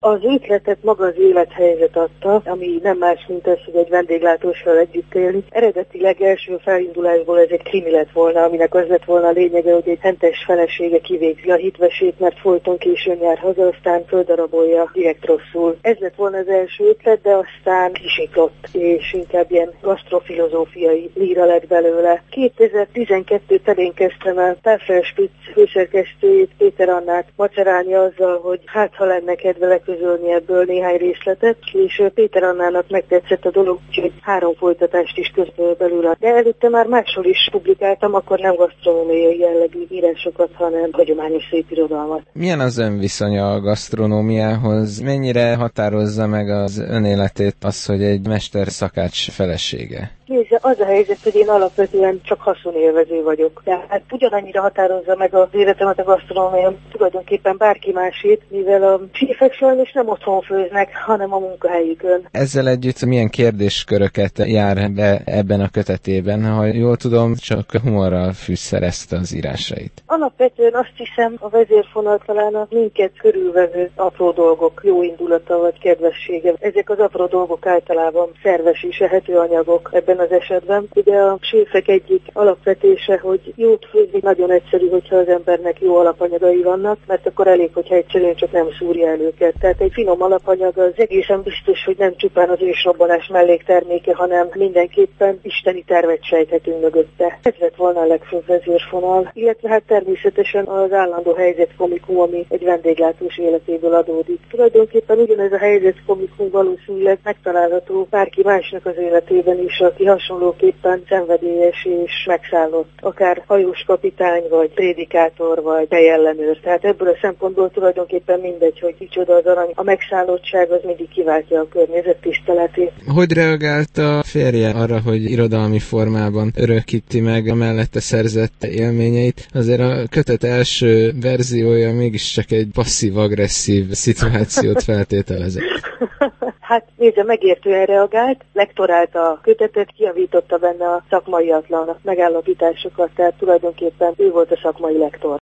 Az ötletet maga az élethelyzet adta, ami nem más, mint az, hogy egy vendéglátóssal együtt élni. Eredetileg első felindulásból ez egy krimi lett volna, aminek az lett volna a lényege, hogy egy hentes felesége kivégzi a hitvesét, mert folyton későn jár haza, aztán földarabolja direkt rosszul. Ez lett volna az első ötlet, de aztán kisiklott, és inkább ilyen gasztrofilozófiai líra lett belőle. 2012 telén kezdtem el Pfefferspitz főszerkesztőjét, Péter Annát macerálni azzal, hogy hát ha lenne kedve leközölni ebből néhány részletet, és Péter Annának megtetszett a dolog, úgyhogy 3 folytatást is közben belőle. De előtte már máshol is publikáltam, akkor nem gasztronómiai jellegű írásokat, hanem hagyományos szépirodalmat. Milyen az ön viszonya a gasztronómiához? Mennyire határozza meg az ön életét az, hogy egy mesterszakács felesége? Nézze, az a helyzet, hogy én alapvetően csak haszonélvező vagyok. Tehát ugyanannyira határozza meg az életemet a gasztronómia, tulajdonképpen bárki másét, mivel a séfek sajnos nem otthon főznek, hanem a munkahelyükön. Ezzel együtt milyen kérdésköröket jár be ebben a kötetében? Ha jól tudom, csak humorral fűszerezte az írásait. Alapvetően azt hiszem, a vezérfonal talán a minket körülvevő apró dolgok jó indulata vagy kedvessége. Ezek az apró dolgok általában szerves és ehető anyagok ebben az esetben. Ugye a séfek egyik alapvetése, hogy jót főzni nagyon egyszerű, hogyha az embernek jó alapanyagai vannak, mert akkor elég, hogyha egyszerűen csak nem szúrja el őket. Tehát egy finom alapanyag az egészen biztos, hogy nem csupán az ősrobbanás mellékterméke, hanem mindenképpen isteni tervet sejthetünk mögötte. Ez lett volna a legfőbb vezérfonal, illetve hát természetesen az állandó helyzetkomikum, ami egy vendéglátós életéből adódik. Tulajdonképpen ugyanez a helyzetkomikum valószínűleg megtalálható bárki másnak az életében is, aki hasonlóképpen szenvedélyes és megszállott, akár hajós kapitány, vagy prédikátor, vagy helyenlenőr. Tehát ebből a szempontból tulajdonképpen mindegy, hogy kicsoda az arany. A megszállottság az mindig kiváltja a környezet tiszteletét. Hogy reagált a férje arra, hogy irodalmi formában örökíti meg a mellette szerzett élményeit? Azért a kötet első verziója mégiscsak egy passzív-agresszív szituációt feltételezett. Hát nézze, megértően reagált, lektorálta a kötetet, kijavította benne a szakmaiatlan megállapításokat, tehát tulajdonképpen ő volt a szakmai lektor.